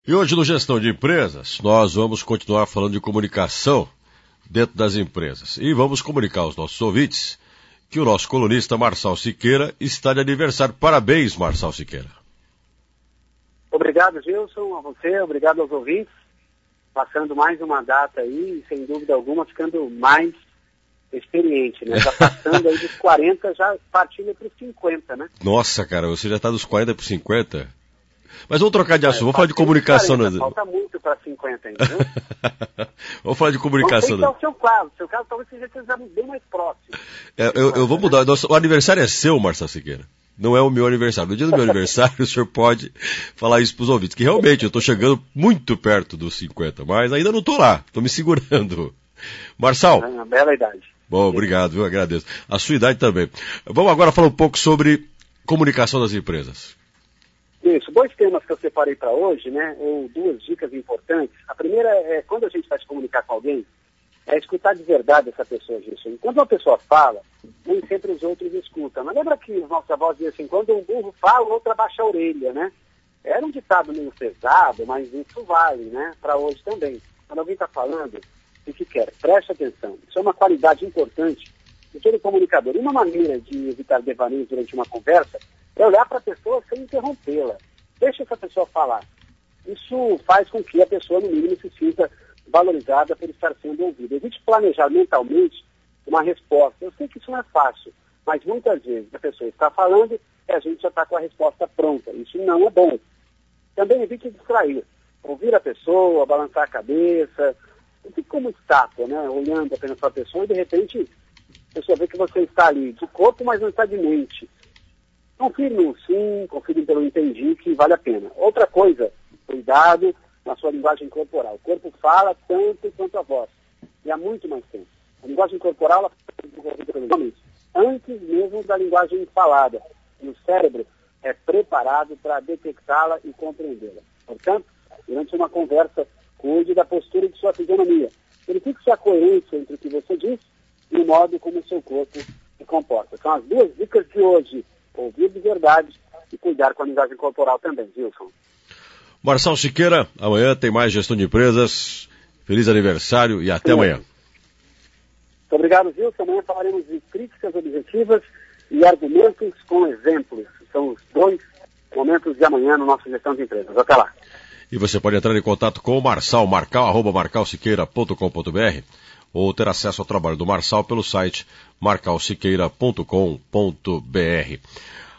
E hoje no Gestão de Empresas, nós vamos continuar falando de comunicação dentro das empresas. E vamos comunicar aos nossos ouvintes que o nosso colunista Marçal Siqueira está de aniversário. Parabéns, Marçal Siqueira. Obrigado, Gilson, a você, obrigado aos ouvintes. Passando mais uma data aí, sem dúvida alguma, ficando mais experiente, né? Já passando aí dos 40, já partindo para os 50, né? Nossa, cara, você já está dos 40 para os 50? Mas vamos trocar de assunto, vamos falar de comunicação. 40, falta muito para 50 ainda, viu? Vamos falar de comunicação. Não sei se é o seu caso talvez seja bem mais próximo. Eu vou mudar, o aniversário é seu, Marçal Siqueira, não é o meu aniversário. No dia do meu aniversário, o senhor pode falar isso para os ouvintes, que realmente eu estou chegando muito perto dos 50, mas ainda não estou lá, estou me segurando. Marçal. É uma bela idade. Bom, obrigado, eu agradeço. A sua idade também. Vamos agora falar um pouco sobre comunicação das empresas. Isso, dois temas que eu separei para hoje, né, ou duas dicas importantes. A primeira é, quando a gente vai se comunicar com alguém, é escutar de verdade essa pessoa, Gilson. Quando uma pessoa fala, nem sempre os outros escutam. Mas lembra que os nossos avós diziam assim, quando um burro fala, o outro abaixa a orelha, né? Era um ditado meio pesado, mas isso vale, né, para hoje também. Quando alguém está falando, o que quer? Preste atenção. Isso é uma qualidade importante de todo comunicador. E uma maneira de evitar devaneios durante uma conversa é olhar para a pessoa sem interrompê-la. Deixa essa pessoa falar. Isso faz com que a pessoa, no mínimo, se sinta valorizada por estar sendo ouvida. Evite planejar mentalmente uma resposta. Eu sei que isso não é fácil, mas muitas vezes a pessoa está falando e a gente já está com a resposta pronta. Isso não é bom. Também evite distrair. Ouvir a pessoa, balançar a cabeça. Não fique como estátua, né? Olhando apenas para a pessoa e, de repente, a pessoa vê que você está ali de corpo, mas não está de mente. Confire no sim, confire pelo entendi, que vale a pena. Outra coisa, cuidado na sua linguagem corporal. O corpo fala tanto quanto a voz. E há muito mais tempo. A linguagem corporal ela foi desenvolvida pelos homens antes mesmo da linguagem falada. E o cérebro é preparado para detectá-la e compreendê-la. Portanto, durante uma conversa, cuide da postura de sua fisionomia. Verifique a coerência entre o que você diz e o modo como o seu corpo se comporta. São as duas dicas de hoje. Ouvir de verdade e cuidar com a linguagem corporal também, Wilson. Marçal Siqueira, amanhã tem mais Gestão de Empresas. Feliz aniversário e até amanhã. Muito obrigado, Wilson. Amanhã falaremos de críticas objetivas e argumentos com exemplos. São os dois momentos de amanhã no nosso Gestão de Empresas. Até lá. E você pode entrar em contato com o Marçal, marçal@marçalsiqueira.com.br ou ter acesso ao trabalho do Marçal pelo site marçalsiqueira.com.br.